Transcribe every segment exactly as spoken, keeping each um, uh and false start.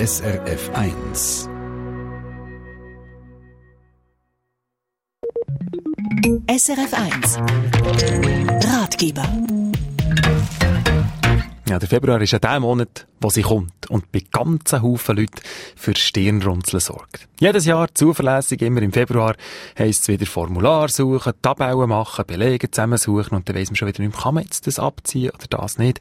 S R F eins. S R F eins Ratgeber. Ja, der Februar ist ja der Monat, wo sie kommt und bei ganzen Haufen Leuten für Stirnrunzeln sorgt. Jedes Jahr zuverlässig, immer im Februar, heisst es wieder Formular suchen, Tabellen machen, Belege zusammensuchen und dann weiss man schon wieder nicht, kann man jetzt das abziehen oder das nicht.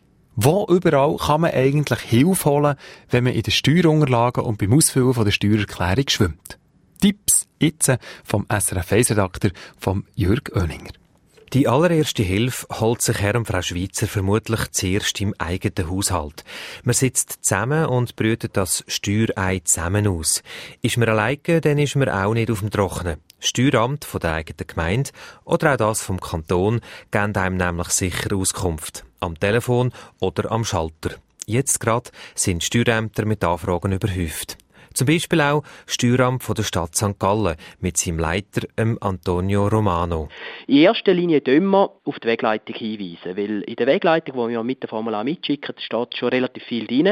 Wo überall kann man eigentlich Hilfe holen, wenn man in den Steuerunterlagen und beim Ausfüllen von der Steuererklärung schwimmt? Tipps jetzt vom S R F eins-Redakteur vom Jürg Oeninger. Die allererste Hilfe holt sich Herr und Frau Schweizer vermutlich zuerst im eigenen Haushalt. Man sitzt zusammen und brütet das Steuerei zusammen aus. Ist man alleine, dann ist man auch nicht auf dem Trockenen. Das Steueramt von der eigenen Gemeinde oder auch das vom Kanton geben einem nämlich sicher Auskunft. Am Telefon oder am Schalter. Jetzt gerade sind Steuerämter mit Anfragen überhäuft. Zum Beispiel auch das Steueramt von der Stadt Sankt Gallen mit seinem Leiter, ähm, Antonio Romano. In erster Linie tun wir auf die Wegleitung hinweisen, weil in der Wegleitung, die wir mit dem Formular mitschicken, steht schon relativ viel drin.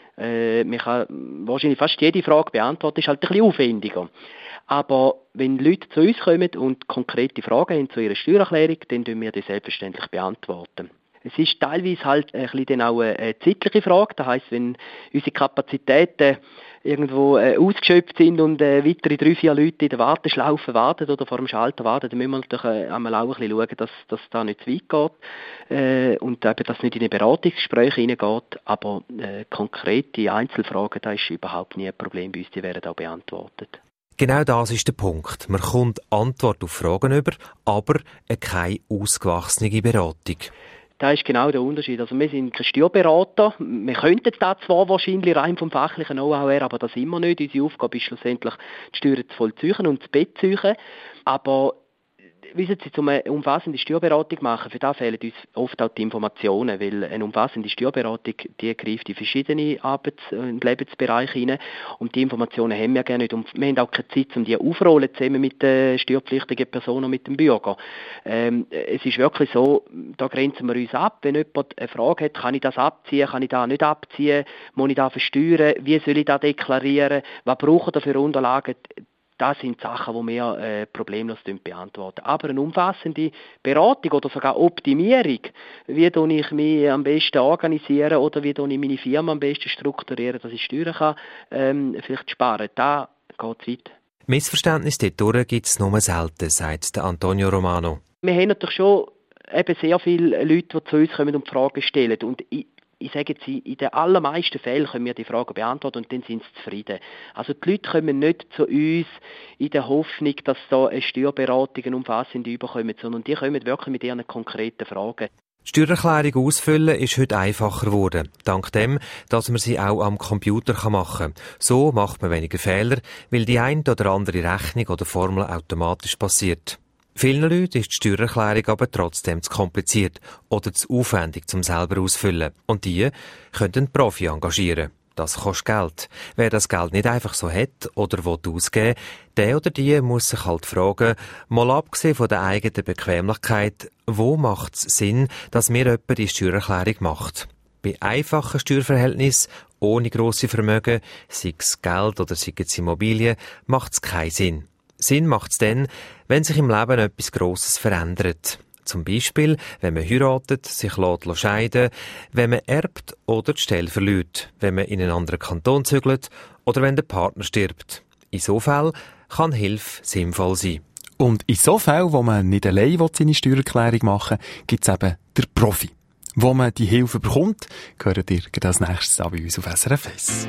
Äh, man kann wahrscheinlich fast jede Frage beantworten, ist halt ein bisschen aufwendiger. Aber wenn Leute zu uns kommen und konkrete Fragen haben zu ihrer Steuererklärung, dann tun wir die selbstverständlich beantworten. Es ist teilweise halt ein bisschen dann auch eine zeitliche Frage. Das heisst, wenn unsere Kapazitäten irgendwo äh, ausgeschöpft sind und äh, weitere drei, vier Leute in der Warteschlaufe warten oder vor dem Schalter warten, dann müssen wir natürlich äh, einmal auch ein bisschen schauen, dass das da nicht zu weit geht äh, und eben, dass nicht in ein Beratungsgespräch hineingeht. Aber äh, konkrete Einzelfragen, da ist überhaupt nie ein Problem bei uns, die werden auch beantwortet. Genau das ist der Punkt. Man kommt Antwort auf Fragen über, aber keine ausgewachsene Beratung. Das ist genau der Unterschied. Also wir sind kein Steuerberater. Wir könnten das zwar wahrscheinlich rein vom fachlichen Know-how her, aber das sind wir nicht. Unsere Aufgabe ist schlussendlich, die Steuern zu vollziehen und zu beziehen. Aber wissen Sie, um eine umfassende Steuerberatung zu machen, für das fehlen uns oft auch die Informationen, weil eine umfassende Steuerberatung, die greift in verschiedene Arbeits- und Lebensbereiche hinein und die Informationen haben wir gerne nicht und wir haben auch keine Zeit, um die aufzurollen, zusammen mit den steuerpflichtigen Personen und mit dem Bürger. Ähm, es ist wirklich so, da grenzen wir uns ab, wenn jemand eine Frage hat, kann ich das abziehen, kann ich das nicht abziehen, muss ich das versteuern, wie soll ich das deklarieren, was brauche ich für Unterlagen? Das sind Sachen, die wir äh, problemlos beantworten. Aber eine umfassende Beratung oder sogar Optimierung, wie ich mich am besten organisieren oder wie ich meine Firma am besten strukturieren, dass ich Steuern kann, ähm, vielleicht sparen, da geht es weit. Missverständnis dort gibt es nur selten, sagt Antonio Romano. Wir haben natürlich schon eben sehr viele Leute, die zu uns kommen und Fragen stellen. Und ich, Ich sage jetzt, in den allermeisten Fällen können wir die Fragen beantworten und dann sind sie zufrieden. Also die Leute kommen nicht zu uns in der Hoffnung, dass da eine Steuerberatung eine umfassende überkommt, sondern die kommen wirklich mit ihren konkreten Fragen. Die Steuererklärung ausfüllen ist heute einfacher geworden, dank dem, dass man sie auch am Computer machen kann. So macht man weniger Fehler, weil die eine oder andere Rechnung oder Formel automatisch passiert. Vielen Leuten ist die Steuererklärung aber trotzdem zu kompliziert oder zu aufwendig zum selber ausfüllen. Und die können einen Profi engagieren. Das kostet Geld. Wer das Geld nicht einfach so hat oder will ausgeben, der oder die muss sich halt fragen, mal abgesehen von der eigenen Bequemlichkeit, wo macht es Sinn, dass mir jemand die Steuererklärung macht? Bei einfachen Steuerverhältnissen, ohne grosse Vermögen, sei es Geld oder sei es Immobilien, macht es keinen Sinn. Sinn macht es dann, wenn sich im Leben etwas Grosses verändert. Zum Beispiel, wenn man heiratet, sich lässt scheiden, wenn man erbt oder die Stelle verliert, wenn man in einen anderen Kanton zügelt oder wenn der Partner stirbt. In so Fällen kann Hilfe sinnvoll sein. Und in so Fällen, wo man nicht allein seine Steuererklärung machen will, gibt es eben den Profi. Wo man die Hilfe bekommt, gehört ihr das nächstes bei uns auf S R F eins.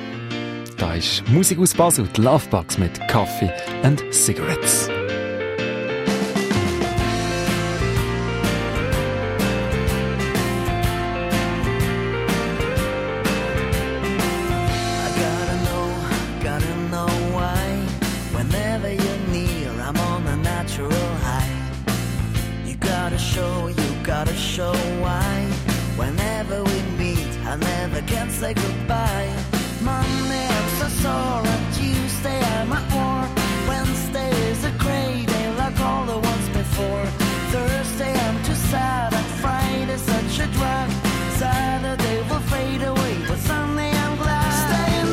Da ist Musik aus Basel, die Lovebugs mit Coffee and Cigarettes. Say goodbye. Monday I'm so sore, Tuesday I'm at war. Wednesday is a great day like all the ones before. Thursday I'm too sad and Friday's such a drag. Saturday will fade away, but Sunday I'm glad. Staying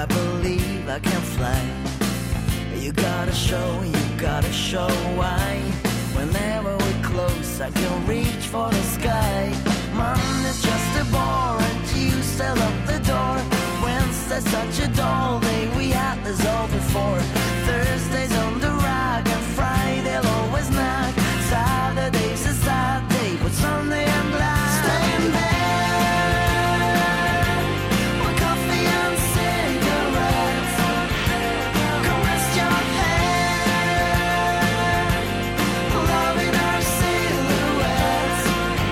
I believe I can fly. You gotta show, you gotta show why. Whenever we're close, I can reach for the sky. Monday's just a bore and Tuesday up the door. Wednesday's such a dull day, we had this all before. Thursday's on the rack and Friday'll always knock. Saturday's a sad day, but Sunday I'm glad. Stay in bed with coffee and cigarettes. Come rest your head, loving our silhouettes.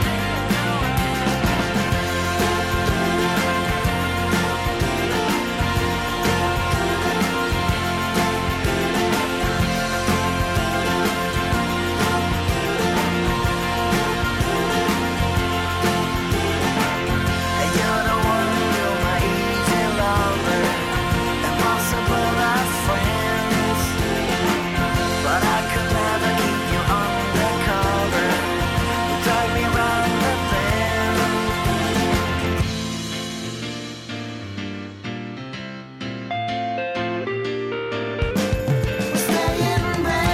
You're the one who knew my easy lover, impossible as friends. But I could never keep you undercover. You drive me round the bend. Stay in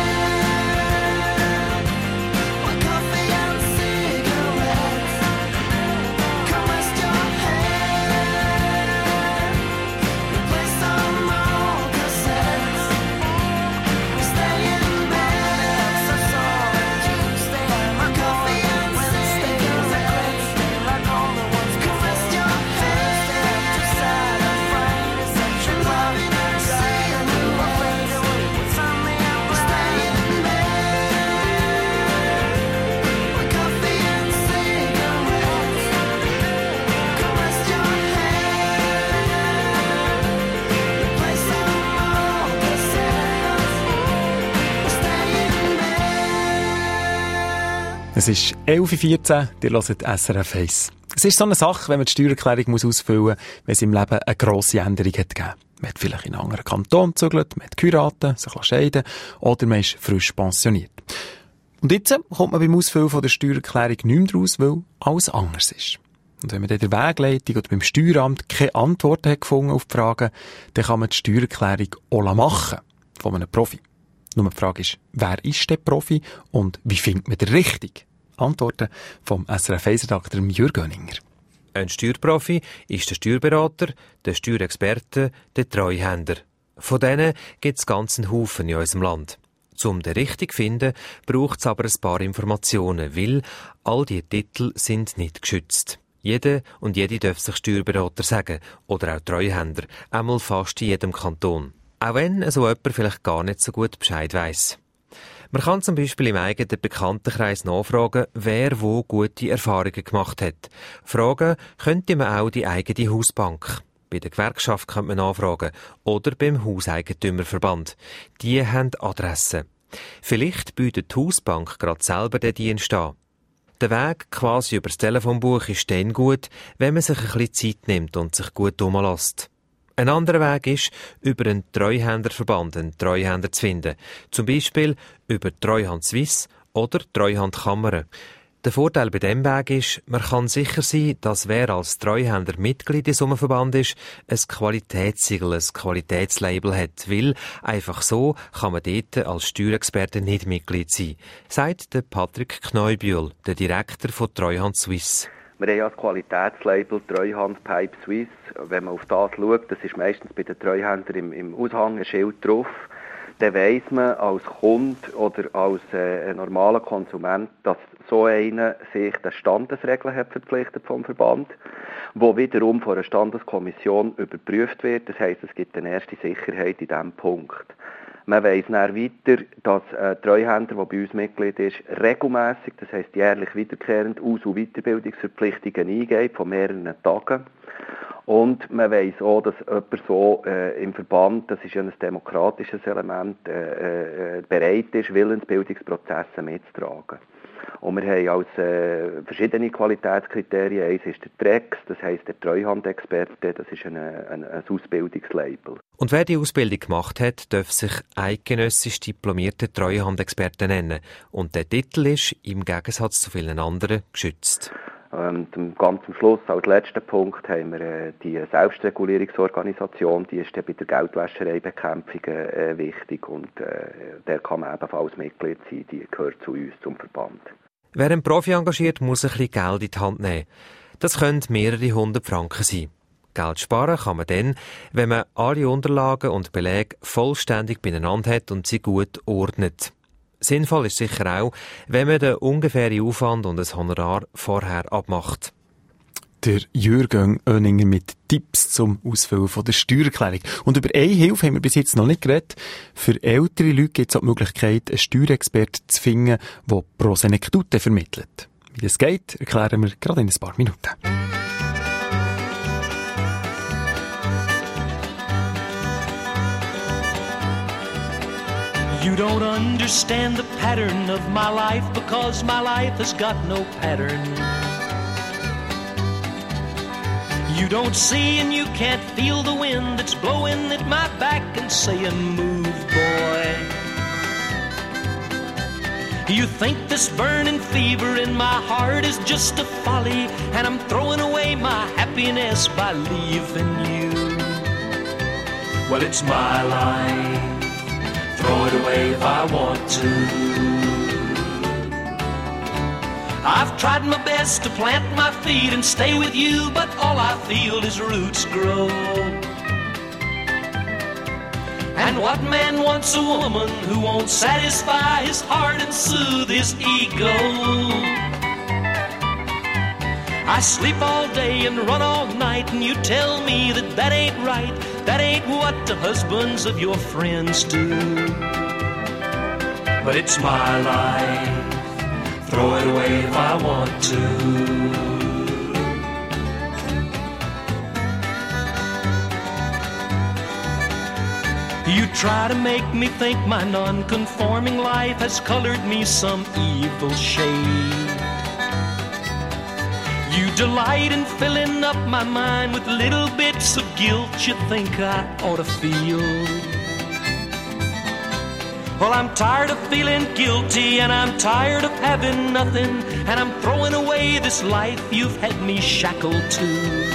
bed with coffee and cigarettes. Come rest your head, replace some old cassettes. Stay in bed, so sorry. Tuesday my coffee and cigarettes. Like all the ones. Come rest your head, too sad and Friday such a loving our silhouette. Sunday I'm stay in bed with coffee and cigarettes. Come rest your head, replace some old cassettes. Stay in bed. Es ist elf Uhr vierzehn, ihr hört S R F eins. Es ist so eine Sache, wenn man die Steuererklärung muss ausfüllen muss, wenn es im Leben eine grosse Änderung hat gegeben. Man hat vielleicht in einen anderen Kanton gezügelt, man hat geheiratet, sich scheiden oder man ist frisch pensioniert. Und jetzt kommt man beim Ausfüllen von der Steuererklärung nicht mehr raus, weil alles anders ist. Und wenn man dann in der Wegleitung oder beim Steueramt keine Antworten hat gefunden auf die Fragen, dann kann man die Steuererklärung auch machen von einem Profi. Nur die Frage ist, wer ist der Profi und wie findet man den richtig? Antworten vom S R F eins-Redakteur Jürg Göninger. Ein Steuerprofi ist der Steuerberater, der Steuerexperte, der Treuhänder. Von denen gibt es ganzen Haufen in unserem Land. Um den richtig zu finden, braucht es aber ein paar Informationen, weil all diese Titel sind nicht geschützt. Jeder und jede darf sich Steuerberater sagen oder auch Treuhänder, einmal fast in jedem Kanton. Auch wenn so jemand vielleicht gar nicht so gut Bescheid weiss. Man kann zum Beispiel im eigenen Bekanntenkreis nachfragen, wer wo gute Erfahrungen gemacht hat. Fragen könnte man auch die eigene Hausbank. Bei der Gewerkschaft könnte man nachfragen. Oder beim Hauseigentümerverband. Die haben Adressen. Vielleicht bietet die Hausbank gerade selber den Dienst an. Der Weg quasi über das Telefonbuch ist dann gut, wenn man sich ein bisschen Zeit nimmt und sich gut umlässt. Ein anderer Weg ist, über einen Treuhänderverband einen Treuhänder zu finden. Zum Beispiel über Treuhand Suisse oder Treuhandkammern. Der Vorteil bei diesem Weg ist, man kann sicher sein, dass wer als Treuhänder Mitglied in so einem Verband ist, ein Qualitätssiegel, ein Qualitätslabel hat, weil einfach so kann man dort als Steuerexperte nicht Mitglied sein, sagt der Patrick Kneubühl, der Direktor von Treuhand Suisse. Wir haben ja das Qualitätslabel Treuhand Pipe Suisse. Wenn man auf das schaut, das ist meistens bei den Treuhändern im, im Aushängeschild drauf, dann weiss man als Kunde oder als äh, normaler Konsument, dass so einer sich den Standesregeln hat verpflichtet vom Verband, wo wiederum von einer Standeskommission überprüft wird. Das heisst, es gibt eine erste Sicherheit in diesem Punkt. Man weiss dann weiter, dass ein Treuhänder, der bei uns Mitglied ist, regelmässig, das heisst jährlich wiederkehrend, Aus- und Weiterbildungsverpflichtungen eingeht von mehreren Tagen. Und man weiss auch, dass jemand so äh, im Verband, das ist ja ein demokratisches Element, äh, äh, bereit ist, Willensbildungsprozesse mitzutragen. Und wir haben als äh, verschiedene Qualitätskriterien. Eins ist der T R E X, das heisst der Treuhandexperte, das ist eine, eine, ein Ausbildungslabel. Und wer die Ausbildung gemacht hat, darf sich eidgenössisch diplomierter Treuhandexperte nennen. Und der Titel ist, im Gegensatz zu vielen anderen, geschützt. Und ganz am Schluss, als letzten Punkt, haben wir äh, die Selbstregulierungsorganisation, die ist dann bei der Geldwäschereibekämpfung äh, wichtig und äh, der kann man ebenfalls Mitglied sein, die gehört zu uns, zum Verband. Wer einen Profi engagiert, muss ein bisschen Geld in die Hand nehmen. Das können mehrere hundert Franken sein. Geld sparen kann man dann, wenn man alle Unterlagen und Belege vollständig beieinander hat und sie gut ordnet. Sinnvoll ist sicher auch, wenn man den ungefähren Aufwand und das Honorar vorher abmacht. Der Jürgen Oeninger mit Tipps zum Ausfüllen von der Steuererklärung. Und über eine Hilfe haben wir bis jetzt noch nicht geredet. Für ältere Leute gibt es auch die Möglichkeit, einen Steuerexperten zu finden, der Prosenektute vermittelt. Wie das geht, erklären wir gerade in ein paar Minuten. You don't understand the pattern of my life because my life has got no pattern. You don't see and you can't feel the wind that's blowing at my back and saying, move, boy. You think this burning fever in my heart is just a folly, and I'm throwing away my happiness by leaving you. Well, it's my life. Throw it away if I want to. I've tried my best to plant my feet and stay with you, but all I feel is roots grow. And what man wants a woman who won't satisfy his heart and soothe his ego? I sleep all day and run all night, and you tell me that that ain't right. That ain't what the husbands of your friends do. But it's my life. Throw it away if I want to. You try to make me think my non-conforming life has colored me some evil shade. You delight in filling up my mind with little bits of guilt you think I ought to feel. Well, I'm tired of feeling guilty and I'm tired of having nothing, and I'm throwing away this life you've had me shackled to.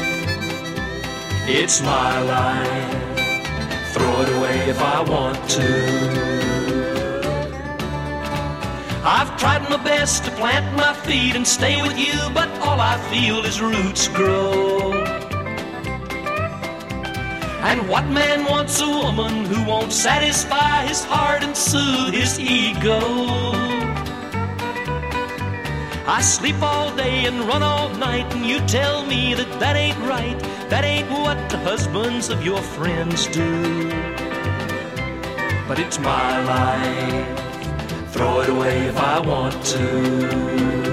It's my life. Throw it away if I want to. I've tried my best to plant my feet and stay with you, but all I feel is roots grow. And what man wants a woman who won't satisfy his heart and soothe his ego? I sleep all day and run all night, and you tell me that that ain't right. That ain't what the husbands of your friends do. But it's my life. Throw it away if I want to.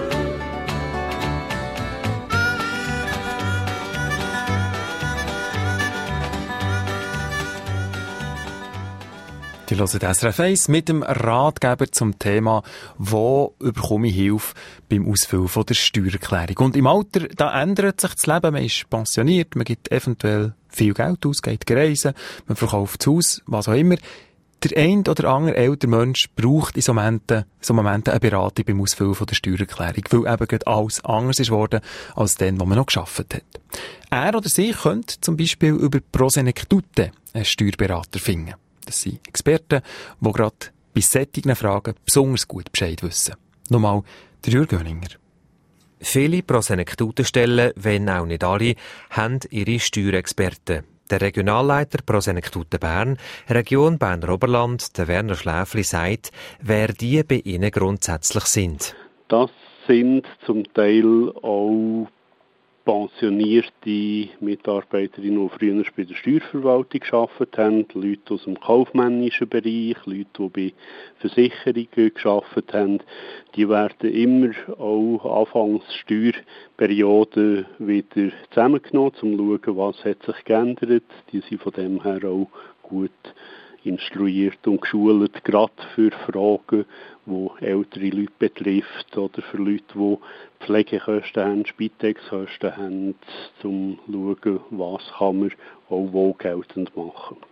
Die hören S R F eins mit dem Ratgeber zum Thema, wo bekomme ich Hilfe beim Ausfüllen von der Steuererklärung. Und im Alter, da ändert sich das Leben. Man ist pensioniert, man gibt eventuell viel Geld aus, geht reisen, man verkauft das Haus, was auch immer. Der ein oder andere ältere Mensch braucht in so Momenten, so Momenten eine Beratung beim Ausfüllen von der Steuererklärung, weil eben gerade alles anders ist worden als dann, wo man noch gearbeitet hat. Er oder sie könnte zum Beispiel über Prosenektute einen Steuerberater finden. Das sind Experten, die gerade bei solchen Fragen besonders gut Bescheid wissen. Nochmal der Jürgen Oeninger. Viele Prosenektute-Stellen, wenn auch nicht alle, haben ihre Steuerexperten. Der Regionalleiter Prosenektute Bern, Region Berner Oberland, der Werner Schläfli, sagt, wer die bei Ihnen grundsätzlich sind. Das sind zum Teil auch pensionierte Mitarbeiterinnen, die früher bei der Steuerverwaltung gearbeitet haben, Leute aus dem kaufmännischen Bereich, Leute, die bei Versicherungen gearbeitet haben. Die werden immer auch anfangs Steuerperioden wieder zusammengenommen, um zu schauen, was hat sich geändert. Die sind von dem her auch gut instruiert und geschult, gerade für Fragen, die ältere Leute betrifft oder für Leute, die Pflegekosten haben, Spitex-Kosten haben, um zu schauen, was kann man auch wo geltend machen.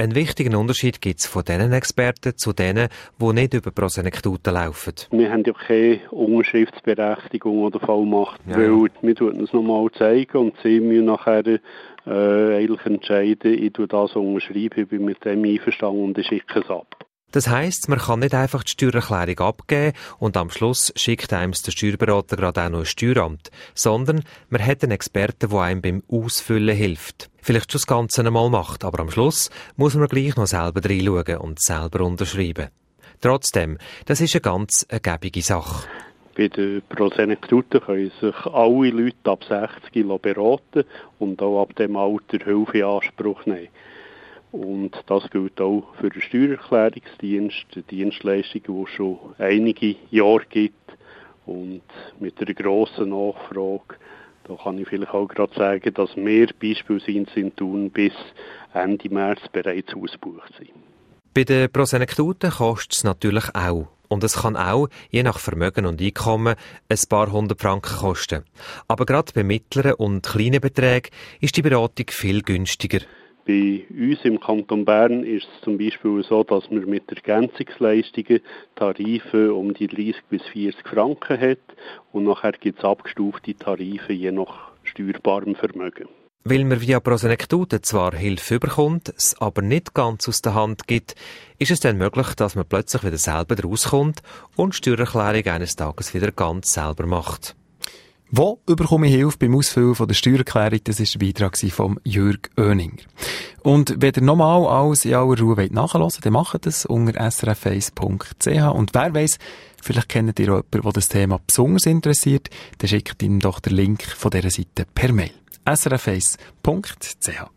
Einen wichtigen Unterschied gibt es von diesen Experten zu denen, die nicht über Prosenektuten laufen. Wir haben ja keine Unterschriftsberechtigung oder Vollmacht, Ja. weil wir tun es nochmal zeigen und sie müssen nachher äh, eigentlich entscheiden, ich tue das unterschreiben, ich bin mit dem einverstanden und ich schicke es ab. Das heisst, man kann nicht einfach die Steuererklärung abgeben und am Schluss schickt einem der Steuerberater gerade auch noch ein Steueramt, sondern man hat einen Experten, der einem beim Ausfüllen hilft. Vielleicht schon das Ganze einmal macht, aber am Schluss muss man gleich noch selber reinschauen und selber unterschreiben. Trotzdem, das ist eine ganz ergebige Sache. Bei den Prosenektuten können sich alle Leute ab sechzig beraten und auch ab dem Alter Hilfe in Anspruch nehmen. Und das gilt auch für den Steuererklärungsdienst, die Dienstleistungen, die es schon einige Jahre gibt. Und mit einer grossen Nachfrage, da kann ich vielleicht auch gerade sagen, dass wir beispielsweise in Thun bis Ende März bereits ausgebucht sind. Bei den Prosenektuten kostet es natürlich auch. Und es kann auch, je nach Vermögen und Einkommen, ein paar hundert Franken kosten. Aber gerade bei mittleren und kleinen Beträgen ist die Beratung viel günstiger. Bei uns im Kanton Bern ist es zum Beispiel so, dass man mit Ergänzungsleistungen Tarife um die dreißig bis vierzig Franken hat und nachher gibt es abgestufte Tarife je nach steuerbarem Vermögen. Weil man via Prosenektuten zwar Hilfe bekommt, es aber nicht ganz aus der Hand gibt, ist es dann möglich, dass man plötzlich wieder selber rauskommt und die Steuererklärung eines Tages wieder ganz selber macht. Wo bekomme ich Hilfe beim Ausfüllen von der Steuererklärung? Das war der Beitrag von Jürg Oeninger. Und wenn ihr nochmal alles in aller Ruhe nachhören wollt, dann macht das unter s r f eins punkt c h. Und wer weiss, vielleicht kennt ihr auch jemanden, der das Thema besonders interessiert, dann schickt ihm doch den Link von dieser Seite per Mail. s r f eins punkt c h.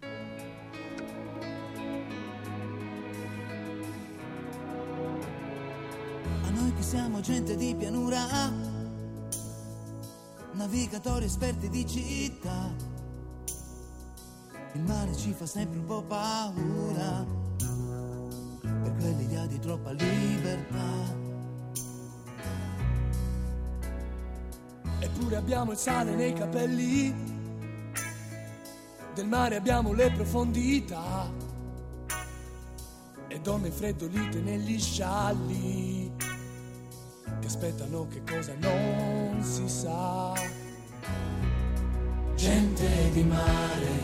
A noi che siamo gente di pianura, navigatori esperti di città, il mare ci fa sempre un po' paura, per quell'idea di troppa libertà. Eppure abbiamo il sale nei capelli, del mare abbiamo le profondità, e donne freddolite negli scialli che aspettano che cosa non si sa. Gente di mare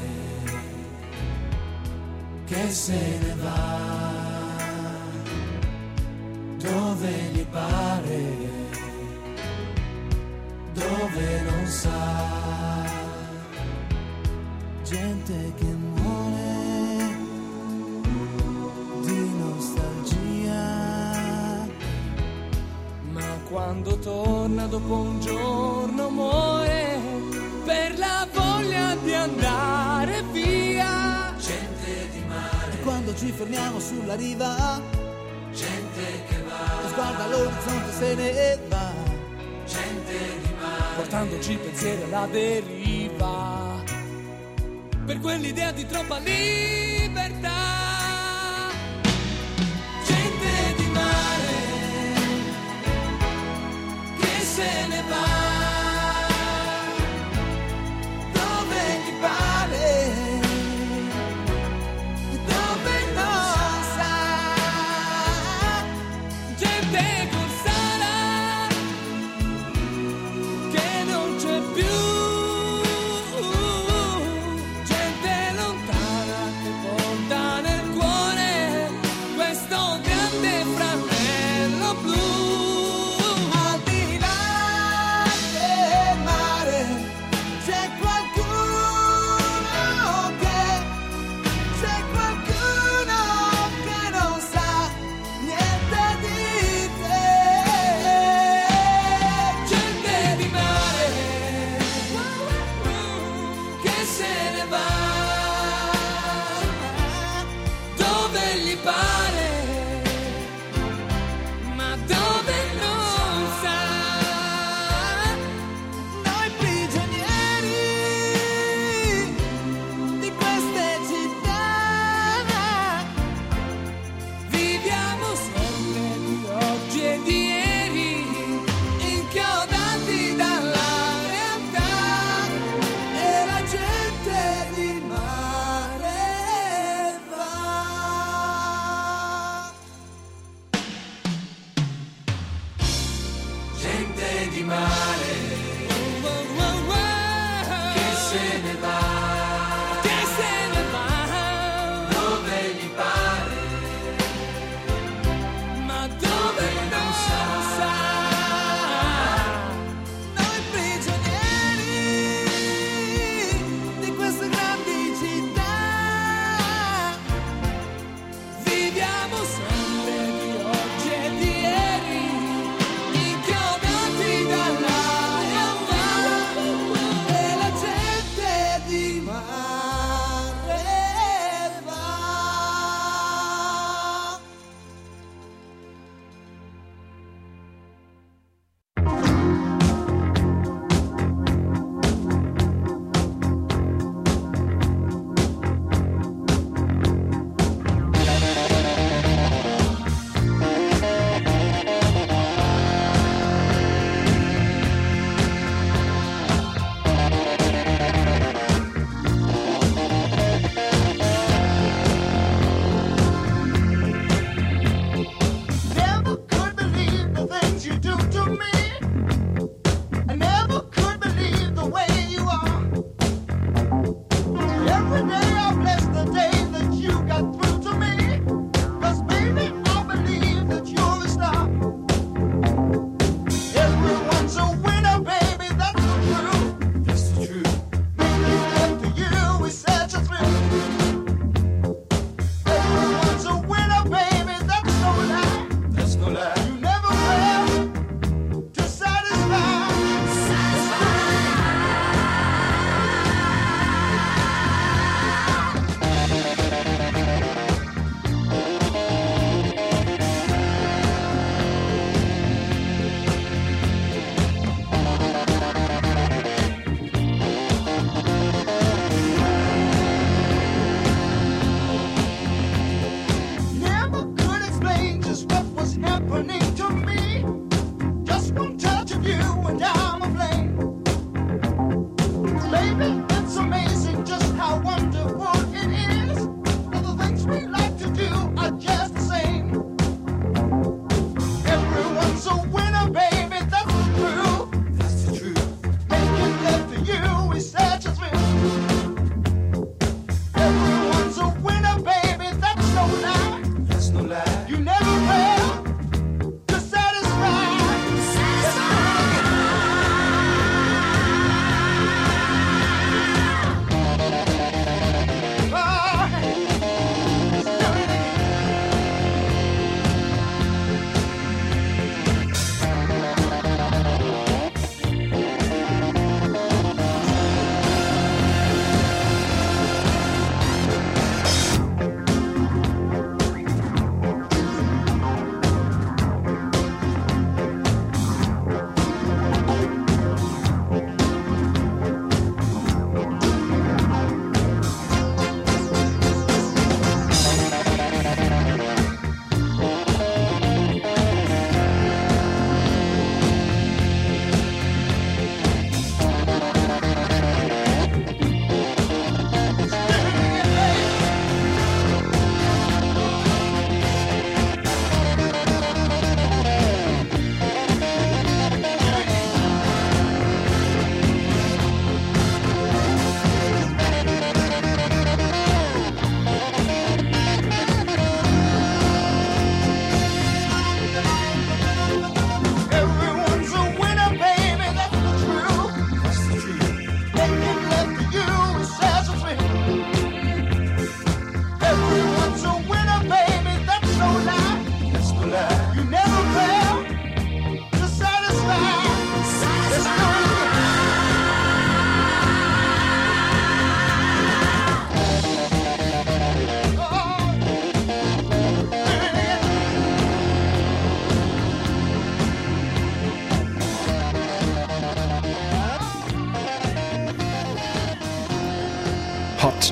che se ne va dove gli pare, dove non sa. Gente che muore di nostalgia, ma quando torna dopo un giorno muore per la voglia di andare via. Gente di mare. E quando ci fermiamo sulla riva, gente che va, lo sguardo all'orizzonte se ne va. Gente di mare, portandoci pensieri alla deriva, per quell'idea di troppa libertà. Gente di mare che se ne va dove gli pare, dove non sa. Gente corsara che non c'è più, gente lontana che porta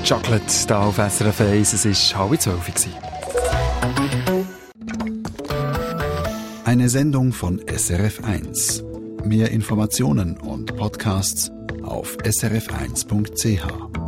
Chocolate da auf S R F eins. Es war halb zwölf. Eine Sendung von S R F eins. Mehr Informationen und Podcasts auf s r f eins punkt c h.